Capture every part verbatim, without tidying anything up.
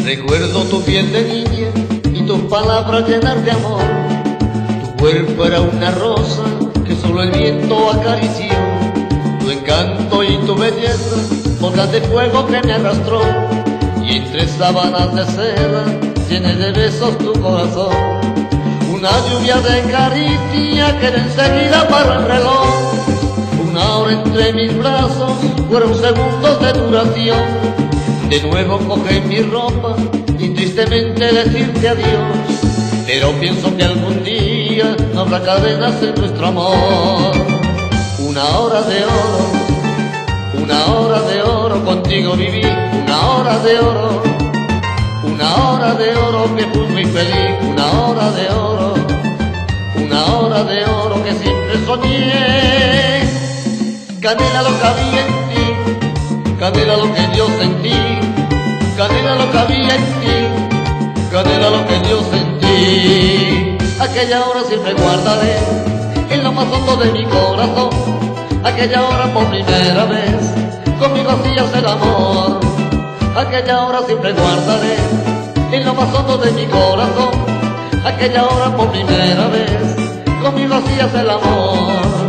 Recuerdo tu piel de niña y tus palabras llenas de amor. Tu cuerpo era una rosa que solo el viento acarició. Tu encanto y tu belleza, bocas de fuego que me arrastró. Y entre sábanas de seda llené de besos tu corazón. Una lluvia de caricia que enseguida paró el reloj. Una hora entre mis brazos fueron segundos de duración. De nuevo coger mi ropa y tristemente decirte adiós. Pero pienso que algún día no habrá cadenas en nuestro amor. Una hora de oro, una hora de oro contigo viví. Una hora de oro, una hora de oro que fui muy feliz. Una hora de oro, una hora de oro que siempre soñé. Canela lo que había en ti, canela lo que yo sentí. Canela lo que había en ti, canela lo que yo sentí. Aquella hora siempre guardaré en lo más hondo de mi corazón. Aquella hora por primera vez conmigo hacías el amor. Aquella hora siempre guardaré en lo más hondo de mi corazón. Aquella hora por primera vez conmigo hacías el amor.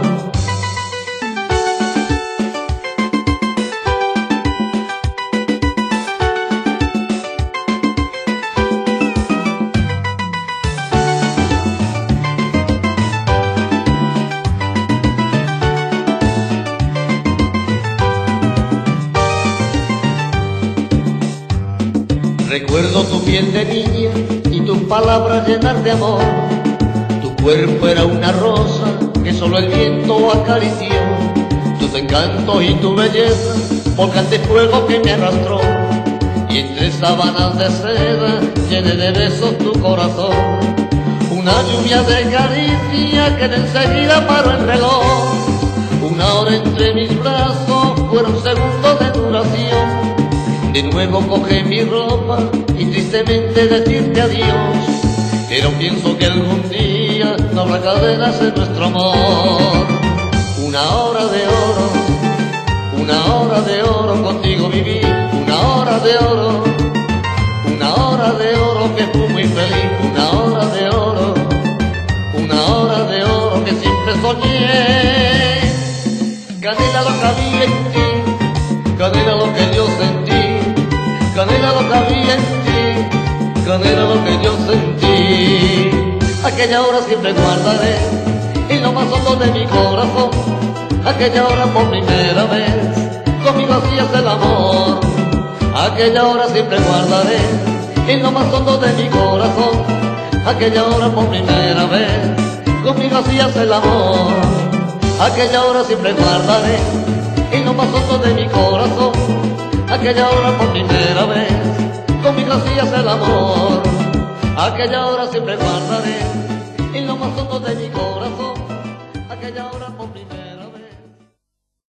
Recuerdo tu piel de niña y tus palabras llenas de amor. Tu cuerpo era una rosa que solo el viento acarició. Tus encantos y tu belleza, volcán de fuego que me arrastró. Y entre sábanas de seda llené de besos tu corazón. Una lluvia de caricia que de enseguida paró el reloj. Una hora entre mis brazos fueron segundos de duración. De nuevo coge mi ropa y tristemente decirte adiós. Pero pienso que algún día no habrá cadenas en nuestro amor. Una hora de oro, una hora de oro contigo viví. Una hora de oro, una hora de oro que fui muy feliz. Una hora de oro, una hora de oro que siempre soñé. Canela lo que había en ti, canela lo que yo sentí. Canela lo que había en ti, canela lo que yo sentí. Aquella hora siempre guardaré en lo más hondo de mi corazón. Aquella hora por primera vez conmigo hacías el amor. Aquella hora siempre guardaré en lo más hondo de mi corazón. Aquella hora por primera vez conmigo hacías el amor. Aquella hora siempre guardaré en lo más hondo de mi corazón. Aquella hora por primera vez conmigo hacías el amor. Aquella hora siempre guardaré en lo más hondo de mi corazón. Aquella hora por primera vez.